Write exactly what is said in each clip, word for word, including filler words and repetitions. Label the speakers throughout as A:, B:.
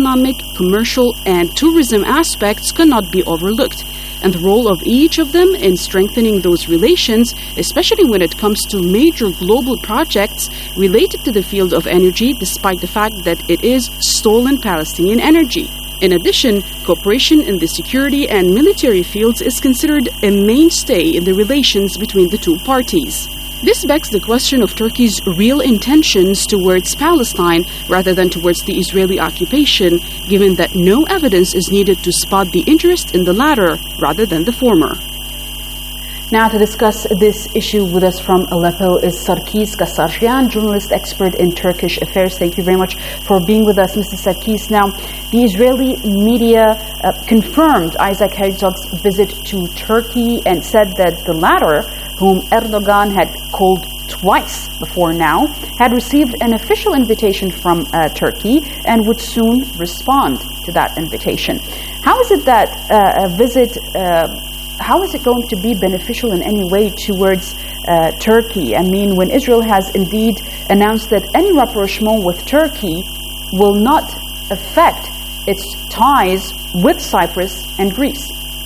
A: economic, commercial, and tourism aspects cannot be overlooked, and the role of each of them in strengthening those relations, especially when it comes to major global projects related to the field of energy, despite the fact that it is stolen Palestinian energy. In addition, cooperation in the security and military fields is considered a mainstay in the relations between the two parties. This begs the question of Turkey's real intentions towards Palestine rather than towards the Israeli occupation, given that no evidence is needed to spot the interest in the latter rather than the former.
B: Now to discuss this issue with us from Aleppo is Sarkis Kasarjian, journalist expert in Turkish affairs. Thank you very much for being with us, Mister Sarkis. Now, the Israeli media uh, confirmed Isaac Herzog's visit to Turkey and said that the latter, whom Erdogan had called twice before now, had received an official invitation from uh, Turkey and would soon respond to that invitation. How is it that uh, a visit, uh, how is it going to be beneficial in any way towards uh, Turkey? I mean, when Israel has indeed announced that any rapprochement with Turkey will not affect its ties with Cyprus and Greece.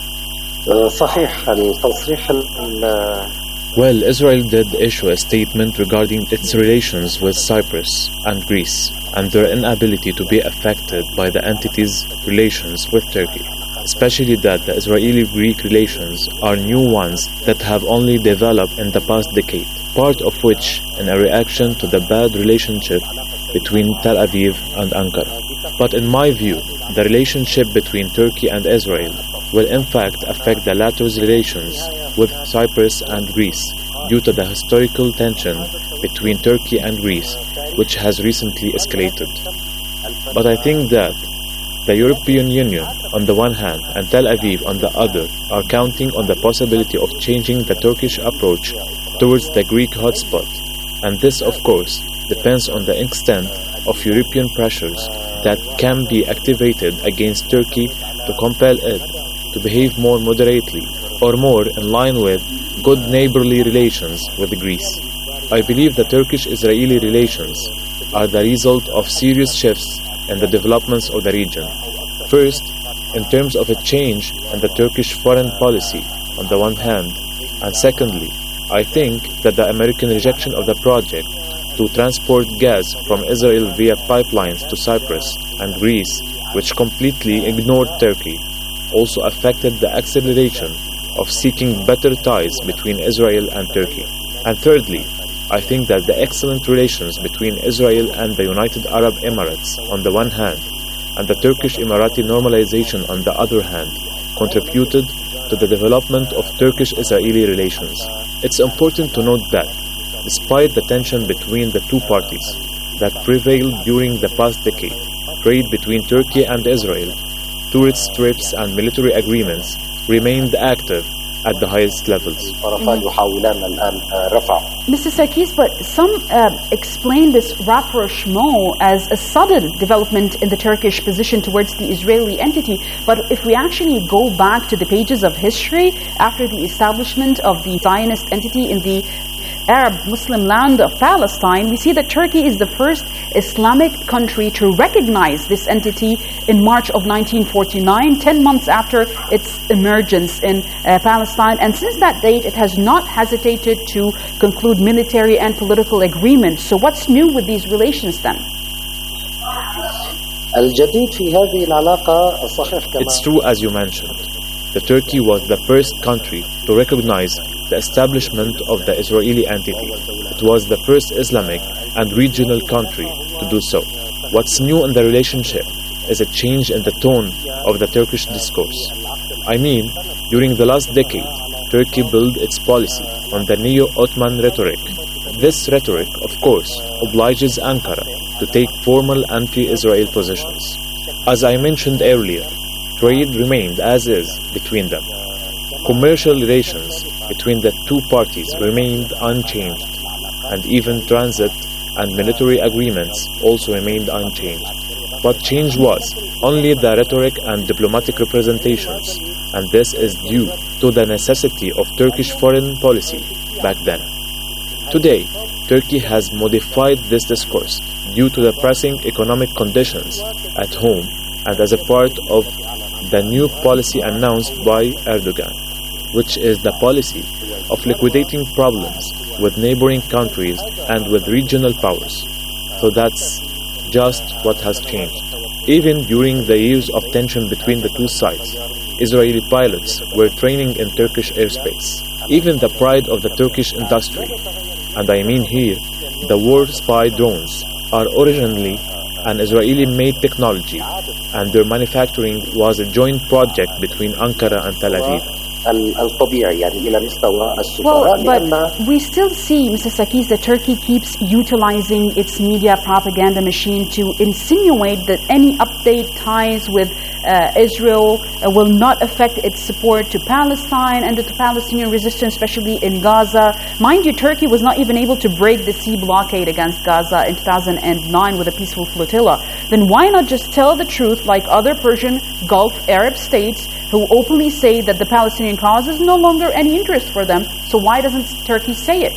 C: صحيح التصريح
D: Well, Israel did issue a statement regarding its relations with Cyprus and Greece and their inability to be affected by the entity's relations with Turkey, especially that the Israeli-Greek relations are new ones that have only developed in the past decade, part of which in a reaction to the bad relationship between Tel Aviv and Ankara. But in my view, the relationship between Turkey and Israel will in fact affect the latter's relations with Cyprus and Greece due to the historical tension between Turkey and Greece, which has recently escalated. But I think that the European Union on the one hand and Tel Aviv on the other are counting on the possibility of changing the Turkish approach towards the Greek hotspot, and this of course depends on the extent of European pressures that can be activated against Turkey to compel it to behave more moderately or more in line with good neighborly relations with Greece. I believe the Turkish-Israeli relations are the result of serious shifts in the developments of the region. First, in terms of a change in the Turkish foreign policy on the one hand, and secondly, I think that the American rejection of the project to transport gas from Israel via pipelines to Cyprus and Greece, which completely ignored Turkey, also affected the acceleration of seeking better ties between Israel and Turkey. And thirdly, I think that the excellent relations between Israel and the United Arab Emirates on the one hand, and the Turkish-Emirati normalization on the other hand, contributed to the development of Turkish-Israeli relations. It's important to note that, despite the tension between the two parties that prevailed during the past decade, trade between Turkey and Israel, tourist trips and military agreements remained active at the highest levels.
B: Mister Sarkis, but some uh, explain this rapprochement as a sudden development in the Turkish position towards the Israeli entity. But if we actually go back to the pages of history, after the establishment of the Zionist entity in the Arab Muslim land of Palestine, we see that Turkey is the first Islamic country to recognize this entity in March of nineteen forty-nine, ten months after its emergence in uh, Palestine. And since that date, it has not hesitated to conclude military and political agreements. So what's new with these relations then?
D: It's true, as you mentioned. The Turkey was the first country to recognize the establishment of the Israeli entity. It was the first Islamic and regional country to do so. What's new in the relationship is a change in the tone of the Turkish discourse. I mean, during the last decade, Turkey built its policy on the neo-Ottoman rhetoric. This rhetoric, of course, obliges Ankara to take formal anti-Israel positions. As I mentioned earlier, trade remained as is between them. Commercial relations between the two parties remained unchanged, and even transit and military agreements also remained unchanged. What changed was only the rhetoric and diplomatic representations, and this is due to the necessity of Turkish foreign policy back then. Today, Turkey has modified this discourse due to the pressing economic conditions at home and as a part of the new policy announced by Erdogan, which is the policy of liquidating problems with neighboring countries and with regional powers. So that's just what has changed. Even during the years of tension between the two sides, Israeli pilots were training in Turkish airspace. Even the pride of the Turkish industry, and I mean here, the war spy drones, are originally an Israeli-made technology, and their manufacturing was a joint project between Ankara and Tel Aviv.
B: Well, but we still see, Mister Sarkis, that Turkey keeps utilizing its media propaganda machine to insinuate that any update ties with uh, Israel uh, will not affect its support to Palestine and the Palestinian resistance, especially in Gaza. Mind you, Turkey was not even able to break the sea blockade against Gaza in two thousand nine with a peaceful flotilla. Then why not just tell the truth like other Persian Gulf Arab states who openly say that the Palestinian cause is no longer any interest for them? So why doesn't Turkey say it?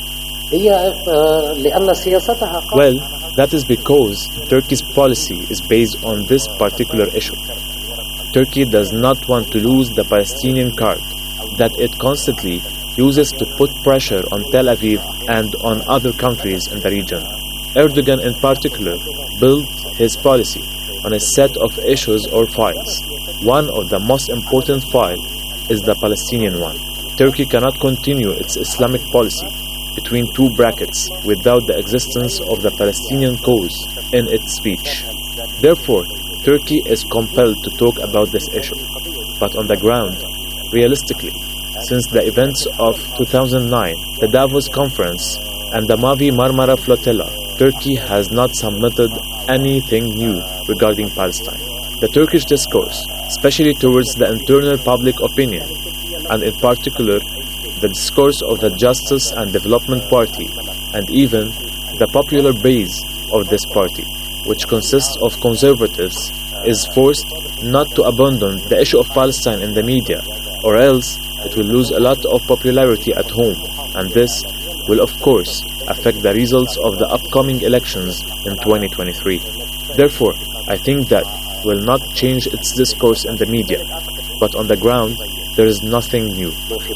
D: Well, that is because Turkey's policy is based on this particular issue. Turkey does not want to lose the Palestinian card that it constantly uses to put pressure on Tel Aviv and on other countries in the region. Erdogan in particular built his policy on a set of issues or files. One of the most important files is the Palestinian one. Turkey cannot continue its Islamic policy between two brackets without the existence of the Palestinian cause in its speech. Therefore, Turkey is compelled to talk about this issue. But on the ground, realistically, since the events of two thousand nine, the Davos Conference, and the Mavi Marmara Flotilla, Turkey has not submitted anything new regarding Palestine. The Turkish discourse, especially towards the internal public opinion, and in particular, the discourse of the Justice and Development Party, and even the popular base of this party, which consists of conservatives, is forced not to abandon the issue of Palestine in the media, or else it will lose a lot of popularity at home, and this will of course affect the results of the upcoming elections in twenty twenty-three. Therefore, I think that will not change its discourse in the media, but on the ground, there is nothing new.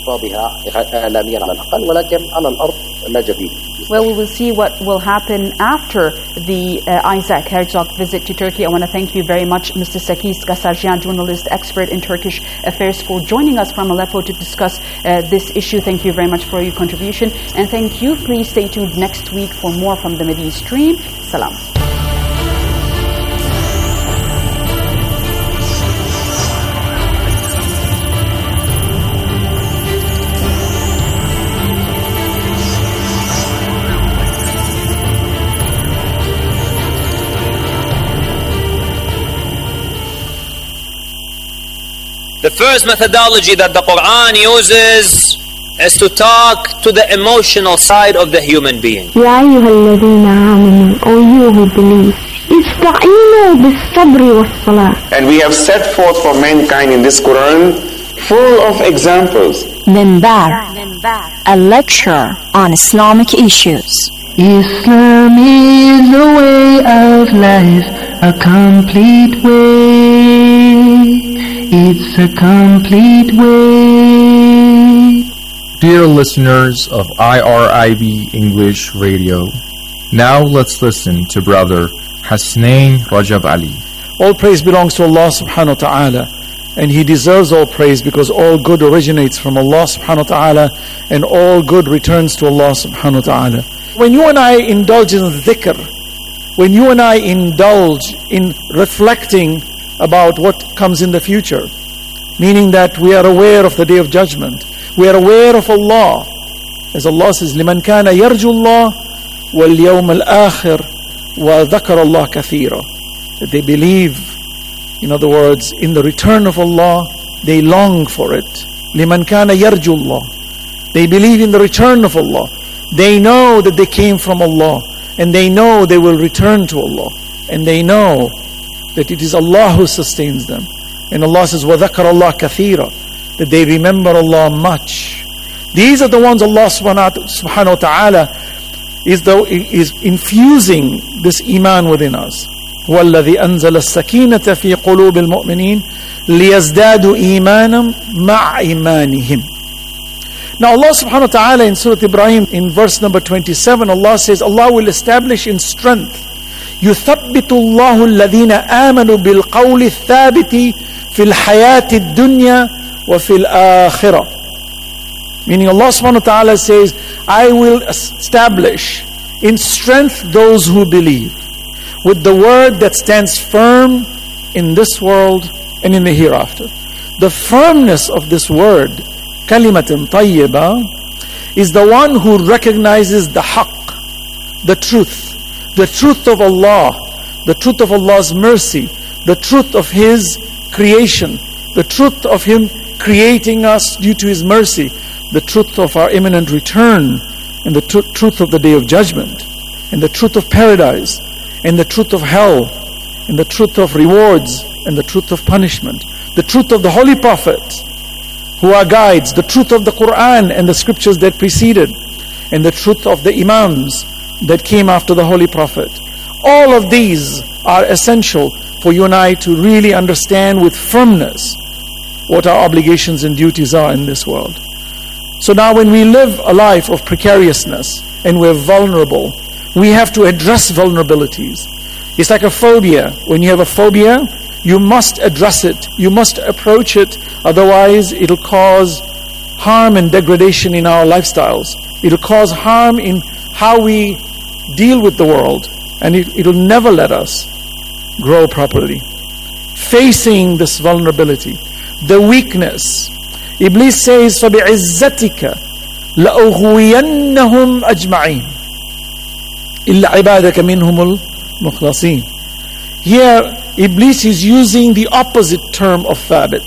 B: Well, we will see what will happen after the uh, Isaac Herzog visit to Turkey. I want to thank you very much, Mister Sarkis Gasarjian, journalist, expert in Turkish affairs, for joining us from Aleppo to discuss uh, this issue. Thank you very much for your contribution. And thank you. Please stay tuned next week for more from the Mideast Stream. Salam.
E: The first methodology that the Quran uses is to talk to the emotional side of the human being.
F: يا أيها الذين آمنوا, O you who believe, استعينوا بالصبر والصلاة.
G: And we have set forth for mankind in this Quran full of examples.
H: Minbar, a lecture on Islamic issues.
I: Islam is a way of life, a complete way. It's a complete way.
J: Dear listeners of I R I B English Radio, now let's listen to Brother Hasnain Rajab Ali.
K: All praise belongs to Allah subhanahu wa ta'ala, and He deserves all praise because all good originates from Allah subhanahu wa ta'ala, and all good returns to Allah subhanahu wa ta'ala. When you and I indulge in dhikr, when you and I indulge in reflecting about what comes in the future, meaning that we are aware of the Day of Judgment, we are aware of Allah, as Allah says, لِمَنْ كَانَ يَرْجُو اللَّهِ وَالْيَوْمَ الْآخِرِ وَذَكَرَ اللَّهَ كَثِيرًا. That they believe, in other words, in the return of Allah, they long for it. لِمَنْ كَانَ يَرْجُو اللَّهِ. They believe in the return of Allah. They know that they came from Allah, and they know they will return to Allah, and they know that it is Allah who sustains them. And Allah says, وَذَكَرَ اللَّهَ كَثِيرًا, that they remember Allah much. These are the ones Allah subhanahu wa ta'ala is, the, is infusing this iman within us. هو الذي أنزل السكينة في قلوب المؤمنين ليزدادوا إيمانا مع إيمانهم. Now Allah subhanahu wa ta'ala in Surah Ibrahim in verse number twenty-seven, Allah says, Allah will establish in strength يثبت الله الذين آمنوا بالقول الثابت في الحياة الدنيا وفي الآخرة. Meaning Allah subhanahu wa ta'ala says, I will establish in strength those who believe with the word that stands firm in this world and in the hereafter. The firmness of this word, kalimatin tayyiba, is the one who recognizes the haqq, the truth, the truth of Allah, the truth of Allah's mercy, the truth of His creation, the truth of Him creating us due to His mercy, the truth of our imminent return, and the tr- truth of the Day of Judgment, and the truth of paradise, and the truth of hell, and the truth of rewards, and the truth of punishment, the truth of the Holy Prophets, who are guides, the truth of the Quran and the scriptures that preceded, and the truth of the Imams that came after the Holy Prophet. All of these are essential for you and I to really understand with firmness what our obligations and duties are in this world. So now when we live a life of precariousness and we're vulnerable, we have to address vulnerabilities. It's like a phobia. When you have a phobia, you must address it. You must approach it. Otherwise, it'll cause harm and degradation in our lifestyles. It'll cause harm in how we deal with the world. And it, it'll never let us grow properly. Facing this vulnerability, the weakness. Iblis says, فَبِعِزَّتِكَ لَأُغْوِيَنَّهُمْ أَجْمَعِينَ إِلَّا عِبَادَكَ مِنْهُمُ الْمُخْلَصِينَ. Here, Iblis is using the opposite term of thabit.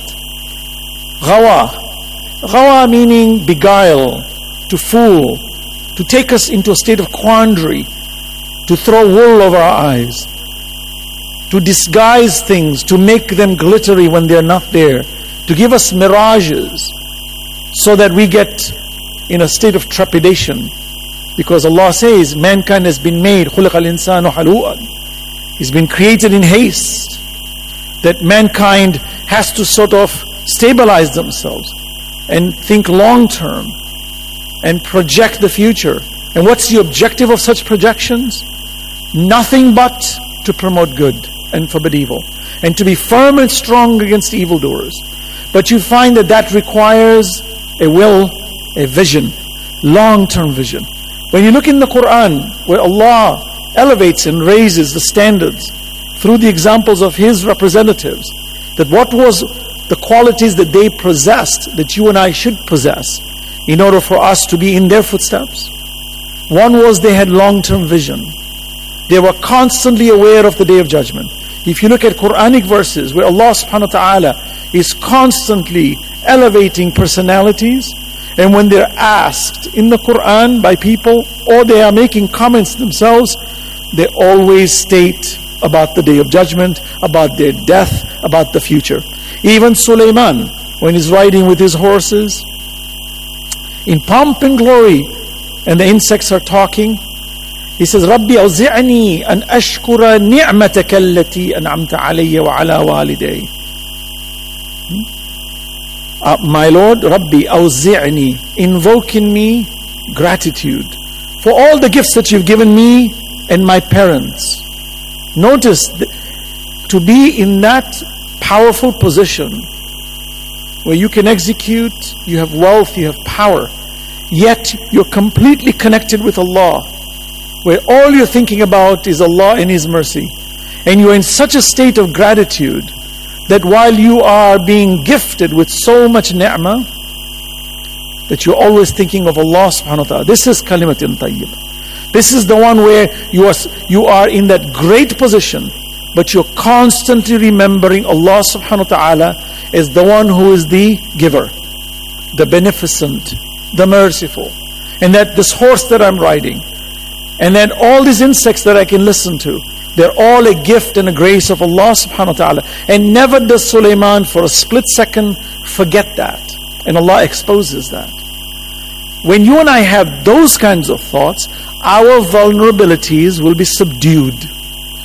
K: Ghawa. Ghawa meaning beguile, to fool, to take us into a state of quandary, to throw wool over our eyes, to disguise things, to make them glittery when they're not there, to give us mirages so that we get in a state of trepidation. Because Allah says, mankind has been made, خُلِقَ الْإِنسَانُ حَلُوءًا. He's been created in haste. That mankind has to sort of stabilize themselves and think long term and project the future. And what's the objective of such projections? Nothing but to promote good and forbid evil, and to be firm and strong against evildoers. But you find that that requires a will, a vision, long-term vision. When you look in the Quran, where Allah elevates and raises the standards through the examples of His representatives, that what was the qualities that they possessed that you and I should possess in order for us to be in their footsteps? One was they had long-term vision. They were constantly aware of the Day of Judgment. If you look at Quranic verses where Allah subhanahu wa ta'ala is constantly elevating personalities, and when they're asked in the Quran by people, or they are making comments themselves, they always state about the Day of Judgment, about their death, about the future. Even Sulaiman, when he's riding with his horses, in pomp and glory, and the insects are talking, he says, رَبِّ أَوْزِعْنِي أَنْ أَشْكُرَ نِعْمَتَكَ الَّتِي أَنْعَمْتَ عَلَيَّ وَعَلَى وَالِدَيَّ. Uh, my Lord, Rabbi, أوزعني, invoke in me gratitude for all the gifts that you've given me and my parents. Notice that to be in that powerful position where you can execute, you have wealth, you have power, yet you're completely connected with Allah, where all you're thinking about is Allah and His mercy, and you're in such a state of gratitude that while you are being gifted with so much ni'mah, that you're always thinking of Allah subhanahu wa ta'ala. This is kalimatin tayyib. This is the one where you are, you are in that great position, but you're constantly remembering Allah subhanahu wa ta'ala as the one who is the giver, the beneficent, the merciful. And that this horse that I'm riding, and then all these insects that I can listen to, they're all a gift and a grace of Allah subhanahu wa ta'ala. And never does Sulaiman for a split second forget that. And Allah exposes that. When you and I have those kinds of thoughts, our vulnerabilities will be subdued.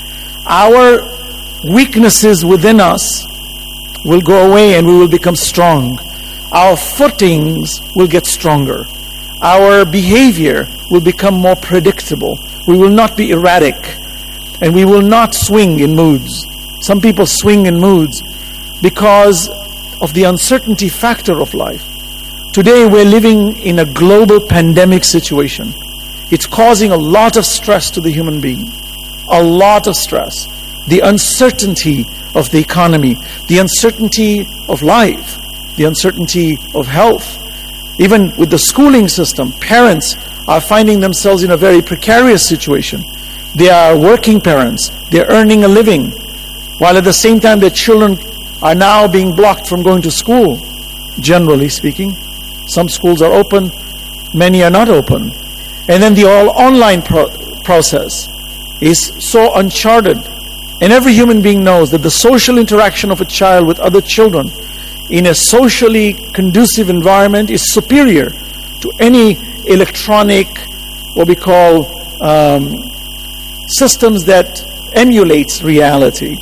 K: our weaknesses within us will go away and we will become strong. Our footings will get stronger. Our behavior will become more predictable. We will not be erratic, and we will not swing in moods. Some people swing in moods because of the uncertainty factor of life. Today we're living in a global pandemic situation. It's causing a lot of stress to the human being. A lot of stress. The uncertainty of the economy, the uncertainty of life, the uncertainty of health. Even with the schooling system, parents are finding themselves in a very precarious situation. They are working parents. They're earning a living, while at the same time their children are now being blocked from going to school, generally speaking. Some schools are open, many are not open. And then the all online pro- process is so uncharted. And every human being knows that the social interaction of a child with other children in a socially conducive environment is superior to any electronic, what we call um, systems that emulates reality.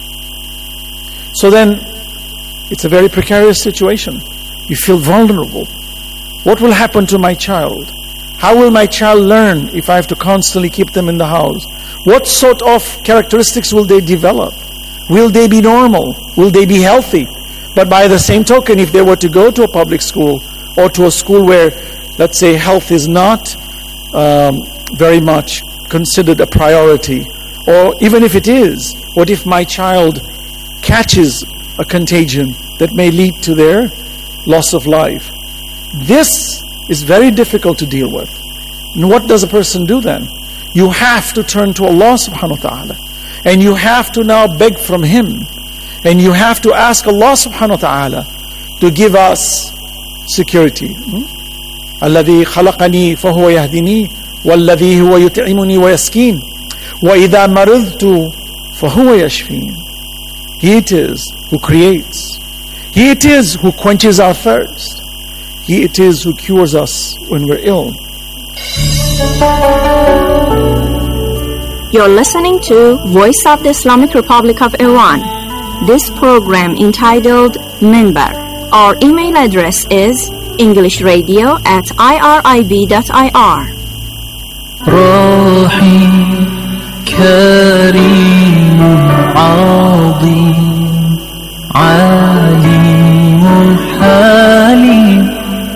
K: So then, it's a very precarious situation. You feel vulnerable. What will happen to my child? How will my child learn if I have to constantly keep them in the house? What sort of characteristics will they develop? Will they be normal? Will they be healthy? But by the same token, if they were to go to a public school or to a school where, let's say, health is not um, very much considered a priority, or even if it is, what if my child catches a contagion that may lead to their loss of life? This is very difficult to deal with. And what does a person do then? You have to turn to Allah subhanahu wa ta'ala. And you have to now beg from Him. And you have to ask Allah subhanahu wa ta'ala to give us security. الَّذِي خَلَقَنِي فَهُوَ يَهْدِنِي وَالَّذِي هُوَ يُطْعِمُنِي وَيَسْكِينِ وَإِذَا مَرِضْتُ فَهُوَ يَشْفِينِ. He it is who creates. He it is who quenches our thirst. He it is who cures us when we're ill.
H: You're listening to Voice of the Islamic Republic of Iran. This program entitled Minbar. Our email address is englishradio at irib dot I R.
I: رحيم كريم عظيم عليم حليم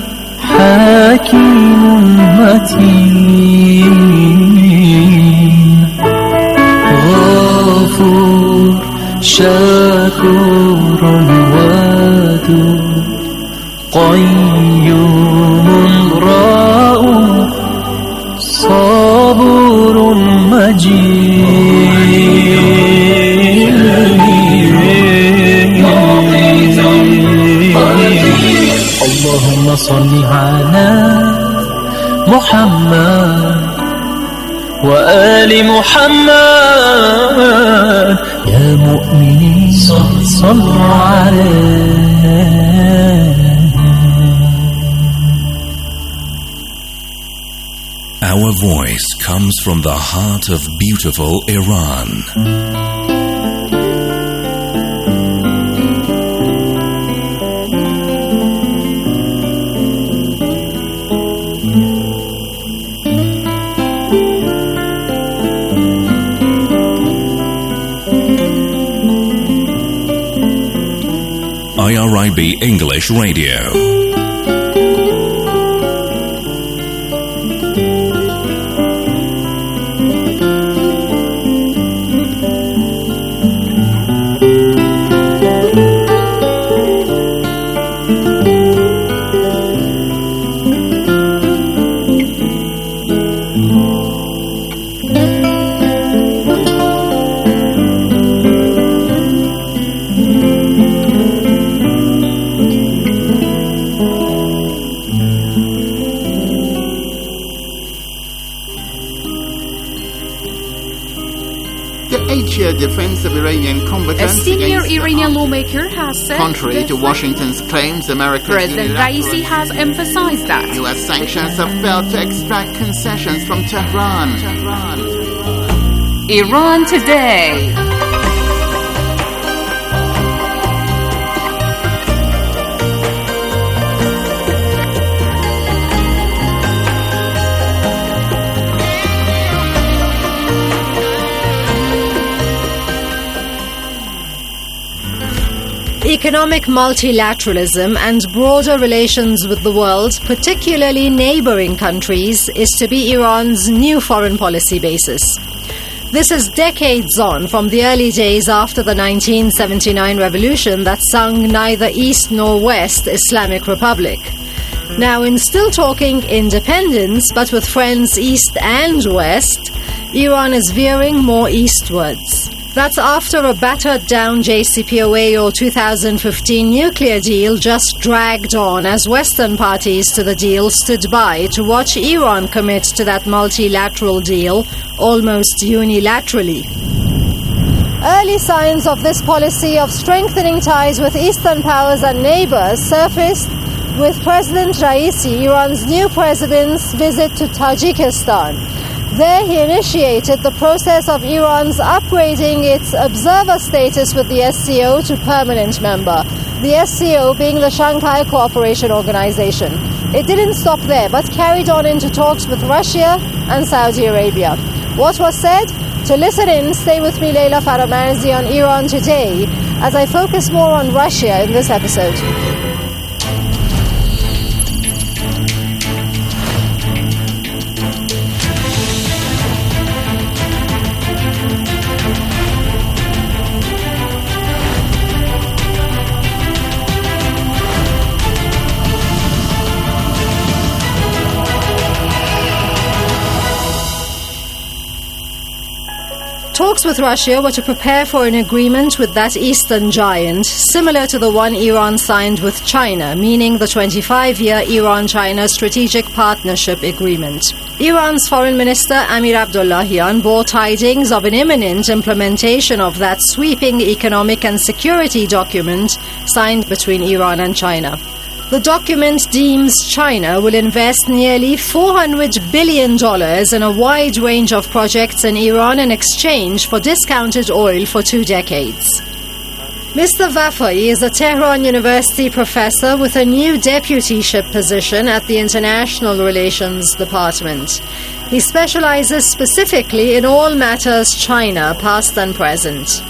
I: حكيم متين غفور شكور ودود قيوم رؤوف صبور مجيد اللهم صل على محمد وآل محمد يا مؤمنين صلوا عليه.
L: Our voice comes from the heart of beautiful Iran. I R I B English Radio.
M: Defense of Iranian combatants.
N: A senior Iranian lawmaker has said,
M: contrary to Washington's claims, America's
N: President Raisi has emphasized that
M: U S sanctions have failed to extract concessions from Tehran. Tehran.
N: Iran Today.
O: Economic multilateralism and broader relations with the world, particularly neighboring countries, is to be Iran's new foreign policy basis. This is decades on from the early days after the nineteen seventy-nine revolution that sung neither East nor West Islamic Republic. Now, in still talking independence, but with friends East and West, Iran is veering more eastwards. That's after a battered-down J C P O A or two thousand fifteen nuclear deal just dragged on as Western parties to the deal stood by to watch Iran commit to that multilateral deal almost unilaterally. Early signs of this policy of strengthening ties with Eastern powers and neighbors surfaced with President Raisi, Iran's new president's visit to Tajikistan. There he initiated the process of Iran's upgrading its observer status with the S C O to permanent member, the S C O being the Shanghai Cooperation Organization. It didn't stop there, but carried on into talks with Russia and Saudi Arabia. What was said? To listen in, stay with me, Leila Faramarzi, on Iran Today, as I focus more on Russia in this episode. Talks with Russia were to prepare for an agreement with that eastern giant, similar to the one Iran signed with China, meaning the twenty-five-year Iran-China Strategic Partnership Agreement. Iran's Foreign Minister Amir Abdollahian bore tidings of an imminent implementation of that sweeping economic and security document signed between Iran and China. The document deems China will invest nearly four hundred billion dollars in a wide range of projects in Iran in exchange for discounted oil for two decades. Mister Vafai is a Tehran University professor with a new deputyship position at the International Relations Department. He specializes specifically in all matters China, past and present.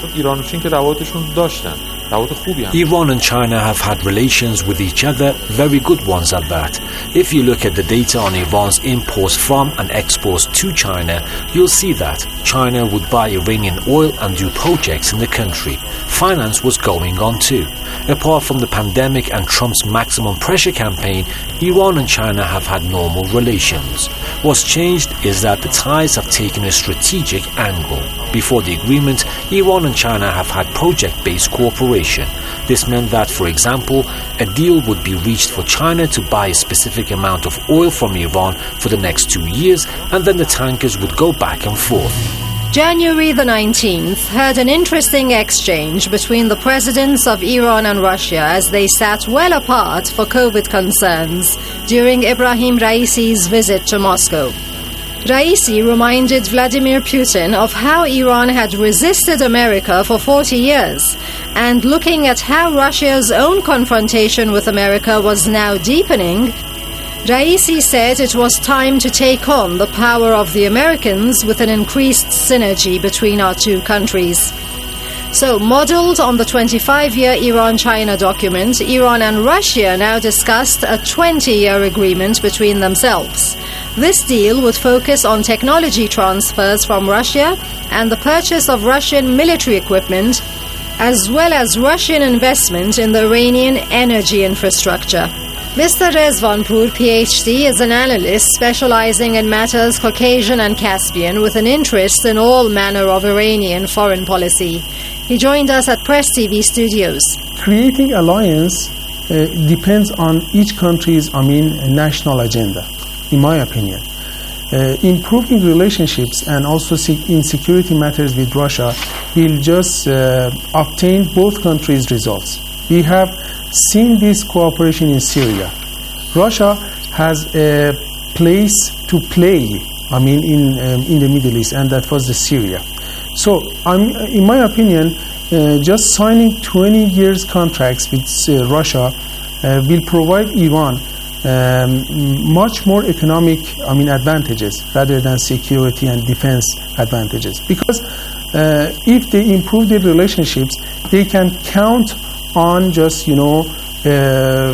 P: Iran and China have had relations with each other, very good ones at that. If you look at the data on Iran's imports from and exports to China, you'll see that China would buy Iranian oil and do projects in the country. Finance was going on too. Apart from the pandemic and Trump's maximum pressure campaign, Iran and China have had normal relations. What's changed is that the ties have taken a strategic angle. Before the agreement, Iran and China have had project-based cooperation. This meant that, for example, a deal would be reached for China to buy a specific amount of oil from Iran for the next two years, and then the tankers would go back and forth.
O: January the nineteenth heard an interesting exchange between the presidents of Iran and Russia as they sat well apart for COVID concerns during Ebrahim Raisi's visit to Moscow. Raisi reminded Vladimir Putin of how Iran had resisted America for forty years, and looking at how Russia's own confrontation with America was now deepening, Raisi said it was time to take on the power of the Americans with an increased synergy between our two countries. So, modelled on the twenty-five-year Iran-China document, Iran and Russia now discussed a twenty-year agreement between themselves. This deal would focus on technology transfers from Russia and the purchase of Russian military equipment, as well as Russian investment in the Iranian energy infrastructure. Mister Rezvanpour, P H D, is an analyst specializing in matters Caucasian and Caspian with an interest in all manner of Iranian foreign policy. He joined us at Press T V Studios.
Q: Creating alliance uh, depends on each country's, I mean, national agenda, in my opinion. Uh, improving relationships and also in security matters with Russia will just uh, obtain both countries' results. We have seen this cooperation in Syria. Russia has a place to play, I mean, in um, in the Middle East, and that was the Syria. So, I'm, in my opinion, uh, just signing twenty years contracts with uh, Russia uh, will provide Iran um, much more economic, I mean, advantages rather than security and defense advantages. Because uh, if they improve their relationships, they can count on just, you know, uh,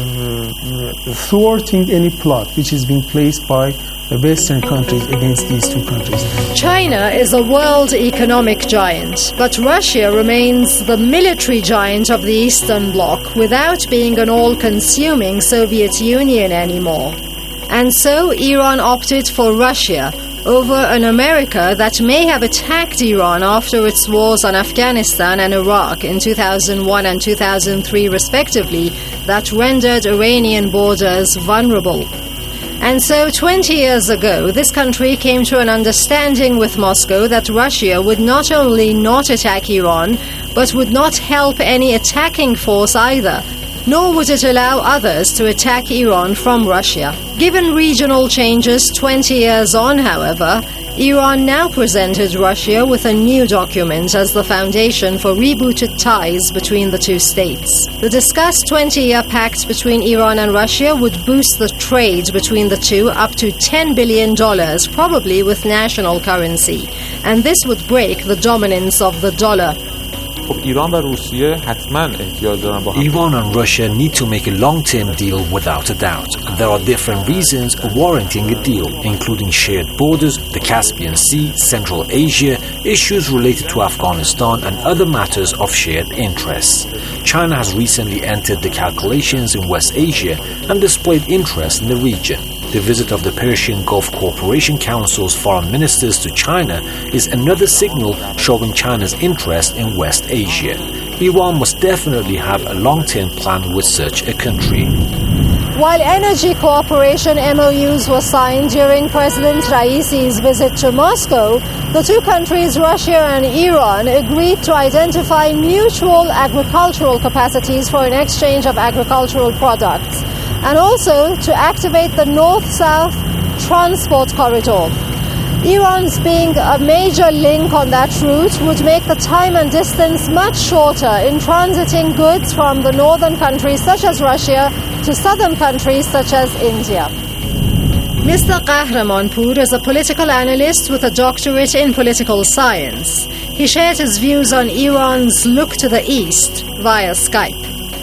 Q: thwarting any plot which is being placed by the Western countries against these two countries.
O: China is a world economic giant, but Russia remains the military giant of the Eastern Bloc without being an all-consuming Soviet Union anymore. And so Iran opted for Russia over an America that may have attacked Iran after its wars on Afghanistan and Iraq in two thousand one and two thousand three respectively, that rendered Iranian borders vulnerable. And so twenty years ago, this country came to an understanding with Moscow that Russia would not only not attack Iran, but would not help any attacking force either, nor would it allow others to attack Iran from Russia. Given regional changes twenty years on, however, Iran now presented Russia with a new document as the foundation for rebooted ties between the two states. The discussed twenty-year pact between Iran and Russia would boost the trade between the two up to ten billion dollars, probably with national currency, and this would break the dominance of the dollar.
R: ایران و روسیه حتما احتیاج دارن با هم.
P: Iran and Russia need to make a long-term deal without a doubt. There are different reasons warranting a deal, including shared borders, the Caspian Sea, Central Asia, issues related to Afghanistan, and other matters of shared interests. China has recently entered the calculations in West Asia and displayed interest in the region. The visit of the Persian Gulf Cooperation Council's foreign ministers to China is another signal showing China's interest in West Asia. Iran must definitely have a long-term plan with such a country.
O: While energy cooperation M O Us were signed during President Raisi's visit to Moscow, the two countries, Russia and Iran, agreed to identify mutual agricultural capacities for an exchange of agricultural products, and also to activate the North-South transport corridor. Iran's being a major link on that route would make the time and distance much shorter in transiting goods from the northern countries such as Russia to southern countries such as India. Mister Qahramanpour is a political analyst with a doctorate in political science. He shared his views on Iran's look to the east via Skype.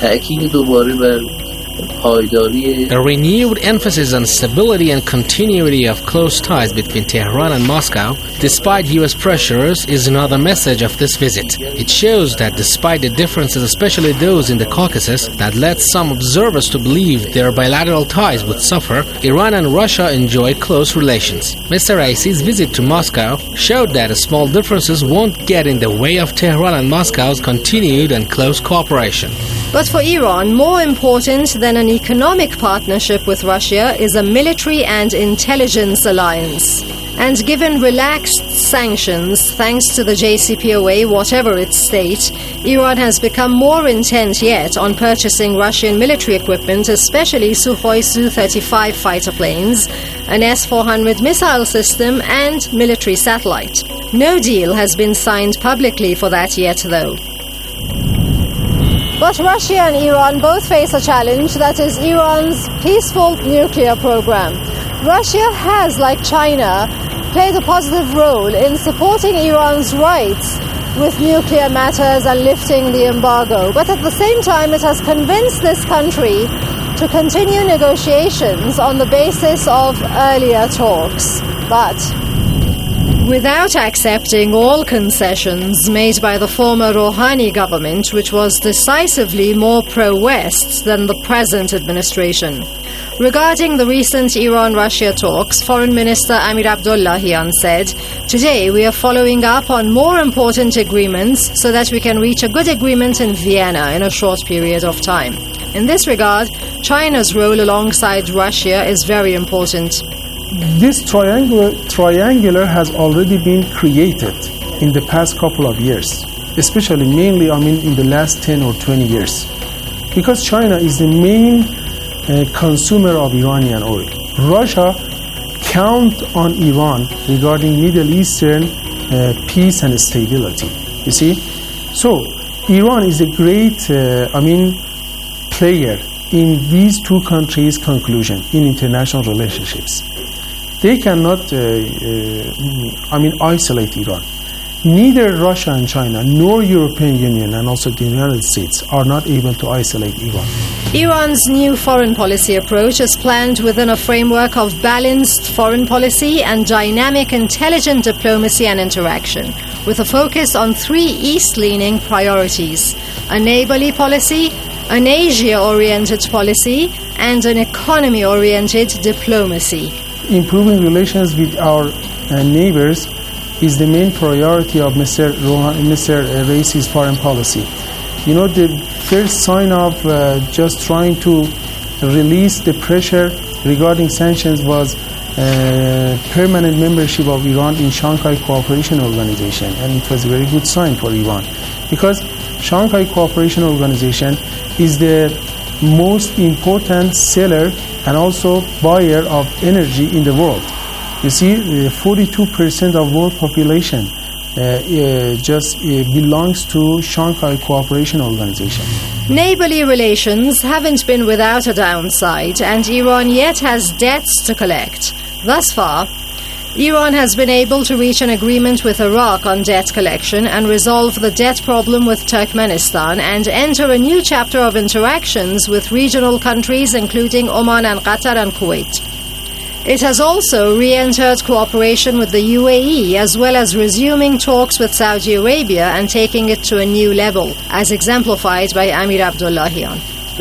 S: A renewed emphasis on stability and continuity of close ties between Tehran and Moscow, despite U S pressures, is another message of this visit. It shows that despite the differences, especially those in the Caucasus, that led some observers to believe their bilateral ties would suffer, Iran and Russia enjoy close relations. Mister Raisi's visit to Moscow showed that small differences won't get in the way of Tehran and Moscow's continued and close cooperation.
O: But for Iran, more important than an economic partnership with Russia is a military and intelligence alliance. And given relaxed sanctions, thanks to the J C P O A, whatever its state, Iran has become more intent yet on purchasing Russian military equipment, especially Sukhoi Su thirty-five fighter planes, an S four hundred missile system, and military satellite. No deal has been signed publicly for that yet, though. But Russia and Iran both face a challenge, that is Iran's peaceful nuclear program. Russia has, like China, played a positive role in supporting Iran's rights with nuclear matters and lifting the embargo. But at the same time, it has convinced this country to continue negotiations on the basis of earlier talks. But without accepting all concessions made by the former Rouhani government, which was decisively more pro-West than the present administration. Regarding the recent Iran-Russia talks, Foreign Minister Amir Abdollahian said, "Today we are following up on more important agreements so that we can reach a good agreement in Vienna in a short period of time." In this regard, China's role alongside Russia is very important.
Q: This triangular, triangular has already been created in the past couple of years, especially mainly, I mean, in the last ten or twenty years, because China is the main uh, consumer of Iranian oil. Russia count on Iran regarding Middle Eastern uh, peace and stability. You see? So, Iran is a great, uh, I mean, player in these two countries' conclusion in international relationships. They cannot, uh, uh, I mean, isolate Iran. Neither Russia and China, nor European Union and also the United States are not able to isolate Iran.
O: Iran's new foreign policy approach is planned within a framework of balanced foreign policy and dynamic intelligent diplomacy and interaction, with a focus on three East-leaning priorities: a neighborly policy, an Asia-oriented policy, and an economy-oriented diplomacy.
Q: Improving relations with our uh, neighbors is the main priority of Mister Rouhani, Mister Raisi's foreign policy. You know, the first sign of uh, just trying to release the pressure regarding sanctions was uh, permanent membership of Iran in Shanghai Cooperation Organization, and it was a very good sign for Iran, because Shanghai Cooperation Organization is the most important seller and also buyer of energy in the world. You see, uh, forty-two percent of world population uh, uh, just uh, belongs to Shanghai Cooperation Organization.
O: Neighborly relations haven't been without a downside, and Iran yet has debts to collect. Thus far, Iran has been able to reach an agreement with Iraq on debt collection and resolve the debt problem with Turkmenistan and enter a new chapter of interactions with regional countries including Oman and Qatar and Kuwait. It has also re-entered cooperation with the U A E, as well as resuming talks with Saudi Arabia and taking it to a new level, as exemplified by Amir Abdullahian.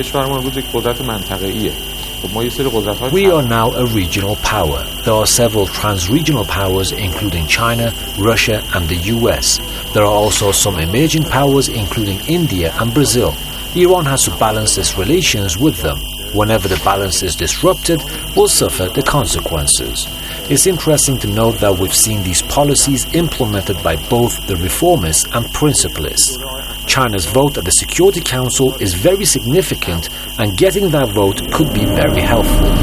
P: We are now a regional power. There are several trans-regional powers, including China, Russia, and the U S. There are also some emerging powers, including India and Brazil. Iran has to balance its relations with them. Whenever the balance is disrupted, we'll suffer the consequences. It's interesting to note that we've seen these policies implemented by both the reformists and principalists. China's vote at the Security Council is very significant, and getting that vote could be very helpful.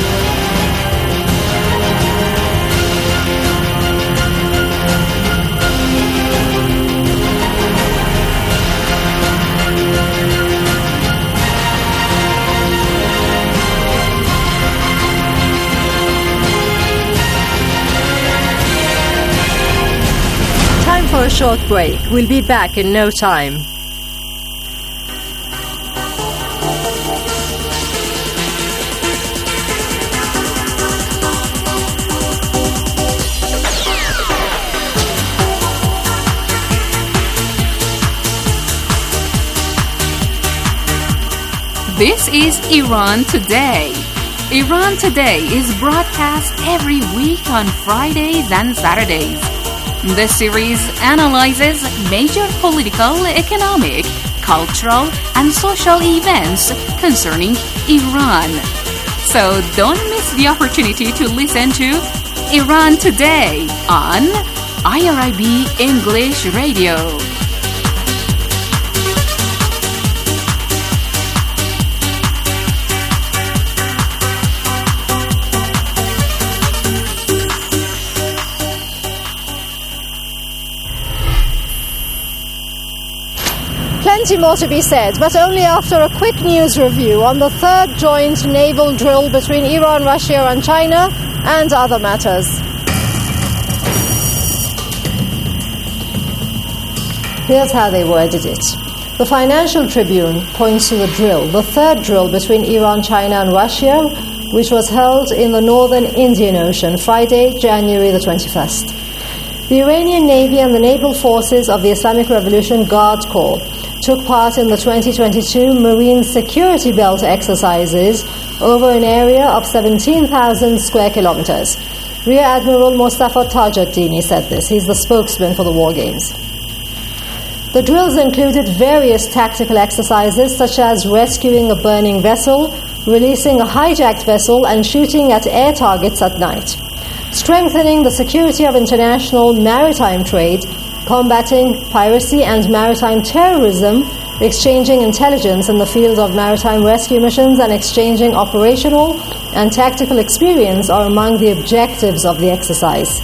O: For a short break. We'll be back in no time.
N: This is Iran Today. Iran Today is broadcast every week on Fridays and Saturdays. This series analyzes major political, economic, cultural, and social events concerning Iran. So don't miss the opportunity to listen to Iran Today on I R I B English Radio.
O: Plenty more to be said, but only after a quick news review on the third joint naval drill between Iran, Russia and China, and other matters. Here's how they worded it. The Financial Tribune points to the drill, the third drill between Iran, China and Russia, which was held in the northern Indian Ocean, Friday, January the twenty-first. The Iranian Navy and the naval forces of the Islamic Revolution Guard Corps took part in the twenty twenty-two Marine Security Belt exercises over an area of seventeen thousand square kilometers. Rear Admiral Mostafa Tajuddini said this. He's the spokesman for the war games. The drills included various tactical exercises such as rescuing a burning vessel, releasing a hijacked vessel, and shooting at air targets at night. Strengthening the security of international maritime trade, combating piracy and maritime terrorism, exchanging intelligence in the field of maritime rescue missions, and exchanging operational and tactical experience are among the objectives of the exercise.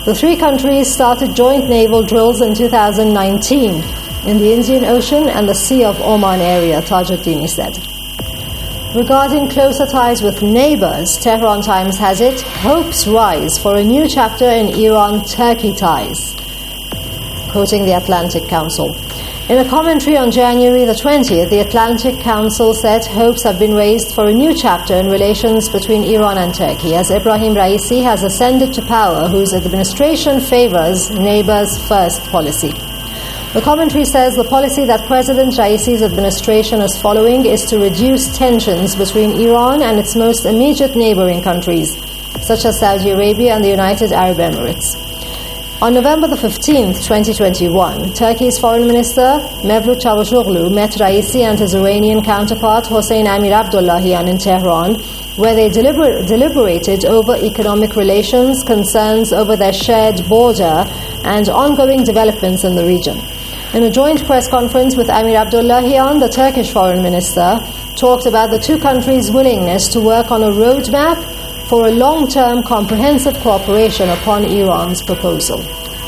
O: The three countries started joint naval drills in two thousand nineteen in the Indian Ocean and the Sea of Oman area, Tajuddini said. Regarding closer ties with neighbors, Tehran Times has it, hopes rise for a new chapter in Iran-Turkey ties, quoting the Atlantic Council. In a commentary on January the twentieth, the Atlantic Council said hopes have been raised for a new chapter in relations between Iran and Turkey, as Ebrahim Raisi has ascended to power, whose administration favors neighbors first policy. The commentary says the policy that President Raisi's administration is following is to reduce tensions between Iran and its most immediate neighboring countries, such as Saudi Arabia and the United Arab Emirates. On November the fifteenth, twenty twenty-one, Turkey's Foreign Minister Mevlut Çavuşoğlu met Raisi and his Iranian counterpart Hossein Amir Abdullahian in Tehran, where they deliber- deliberated over economic relations, concerns over their shared border, and ongoing developments in the region. In a joint press conference with Amir Abdullahian, the Turkish Foreign Minister talked about the two countries' willingness to work on a roadmap for a long-term comprehensive cooperation upon Iran's proposal.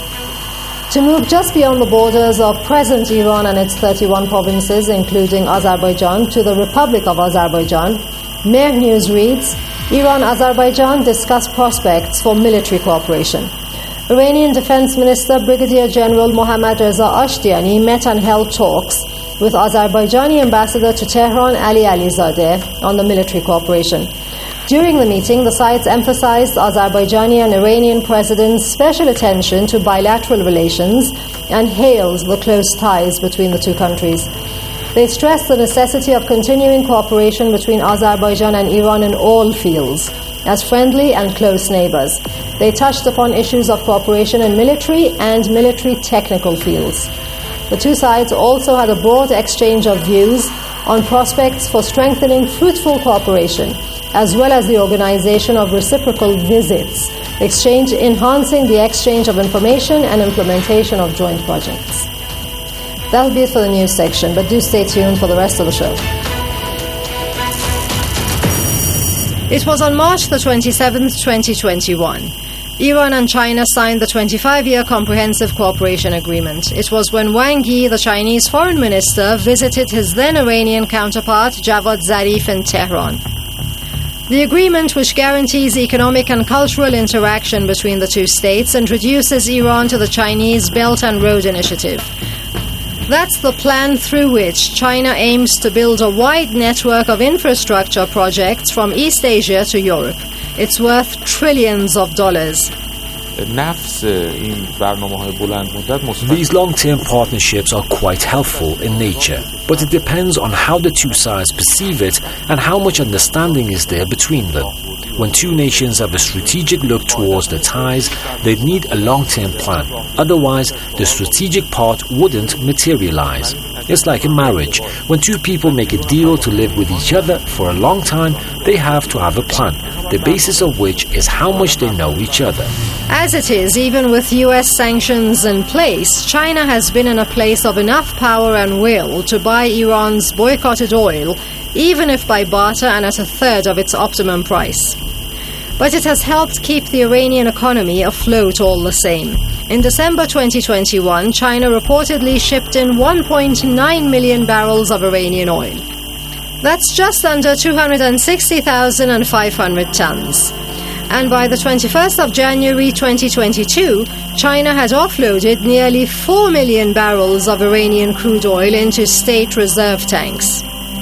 O: To move just beyond the borders of present Iran and its thirty-one provinces, including Azerbaijan, to the Republic of Azerbaijan, Mehr News reads, Iran-Azerbaijan discuss prospects for military cooperation. Iranian Defense Minister Brigadier General Mohammad Reza Ashtiani met and held talks with Azerbaijani Ambassador to Tehran Ali Alizadeh on the military cooperation. During the meeting, the sides emphasized Azerbaijani and Iranian presidents' special attention to bilateral relations and hailed the close ties between the two countries. They stressed the necessity of continuing cooperation between Azerbaijan and Iran in all fields, as friendly and close neighbors. They touched upon issues of cooperation in military and military technical fields. The two sides also had a broad exchange of views on prospects for strengthening fruitful cooperation, as well as the organization of reciprocal visits, exchange enhancing the exchange of information and implementation of joint projects. That'll be it for the news section, but do stay tuned for the rest of the show. It was on March the twenty-seventh, twenty twenty-one. Iran and China signed the twenty-five-year Comprehensive Cooperation Agreement. It was when Wang Yi, the Chinese foreign minister, visited his then Iranian counterpart Javad Zarif in Tehran. The agreement, which guarantees economic and cultural interaction between the two states, introduces Iran to the Chinese Belt and Road Initiative. That's the plan through which China aims to build a wide network of infrastructure projects from East Asia to Europe. It's worth trillions of dollars.
P: These long-term partnerships are quite helpful in nature, but it depends on how the two sides perceive it and how much understanding is there between them. When two nations have a strategic look towards the ties, they'd need a long-term plan. Otherwise, the strategic part wouldn't materialize. It's like a marriage. When two people make a deal to live with each other for a long time, they have to have a plan, the basis of which is how much they know each other.
O: As it is, even with U S sanctions in place, China has been in a place of enough power and will to buy Iran's boycotted oil, even if by barter and at a third of its optimum price. But it has helped keep the Iranian economy afloat all the same. In December twenty twenty-one, China reportedly shipped in one point nine million barrels of Iranian oil. That's just under two hundred sixty thousand five hundred tons. And by the twenty-first of January twenty twenty-two, China had offloaded nearly four million barrels of Iranian crude oil into state reserve tanks.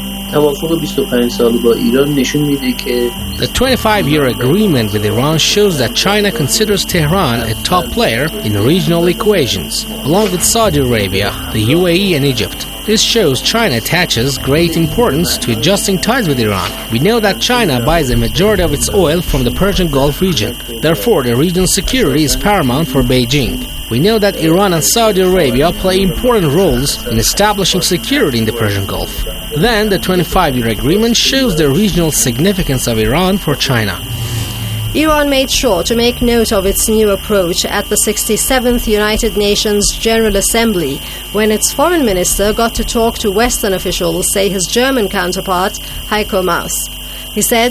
S: The twenty-five-year agreement with Iran shows that China considers Tehran a top player in regional equations, along with Saudi Arabia, the U A E and Egypt. This shows China attaches great importance to adjusting ties with Iran. We know that China buys a majority of its oil from the Persian Gulf region. Therefore, the region's security is paramount for Beijing. We know that Iran and Saudi Arabia play important roles in establishing security in the Persian Gulf. Then, the twenty-five-year agreement shows the regional significance of Iran for China.
O: Iran made sure to make note of its new approach at the sixty-seventh United Nations General Assembly when its foreign minister got to talk to Western officials, say his German counterpart, Heiko Maas. He said,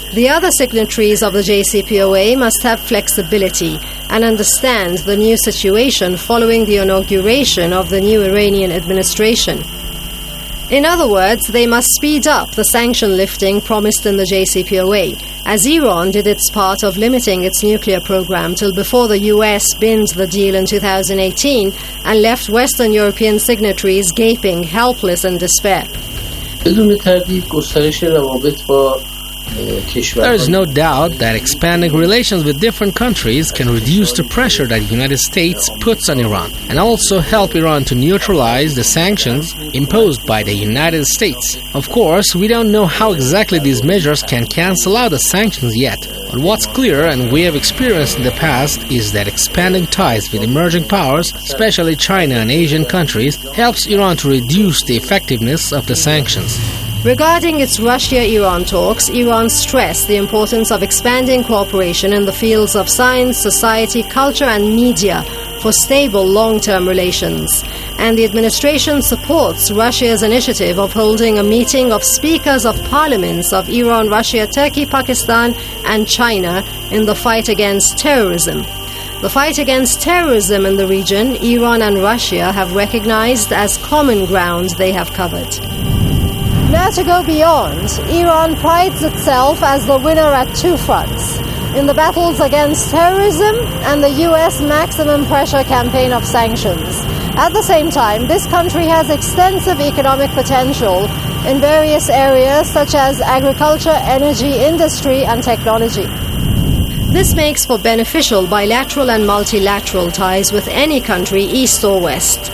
O: The other signatories of the J C P O A must have flexibility and understand the new situation following the inauguration of the new Iranian administration. In other words, they must speed up the sanction lifting promised in the J C P O A, as Iran did its part of limiting its nuclear program till before the U S binned the deal in two thousand eighteen and left Western European signatories gaping, helpless in despair.
T: بدون تردید گسترش روابط با
S: There is no doubt that expanding relations with different countries can reduce the pressure that the United States puts on Iran and also help Iran to neutralize the sanctions imposed by the United States. Of course, we don't know how exactly these measures can cancel out the sanctions yet, but what's clear and we have experienced in the past is that expanding ties with emerging powers, especially China and Asian countries, helps Iran to reduce the effectiveness of the sanctions.
O: Regarding its Russia-Iran talks, Iran stressed the importance of expanding cooperation in the fields of science, society, culture and media for stable long-term relations. And the administration supports Russia's initiative of holding a meeting of speakers of parliaments of Iran, Russia, Turkey, Pakistan and China in the fight against terrorism. The fight against terrorism in the region, Iran and Russia have recognized as common ground they have covered. Now to go beyond, Iran prides itself as the winner at two fronts, in the battles against terrorism and the U S maximum pressure campaign of sanctions. At the same time, this country has extensive economic potential in various areas such as agriculture, energy, industry and technology. This makes for beneficial bilateral and multilateral ties with any country, east or west.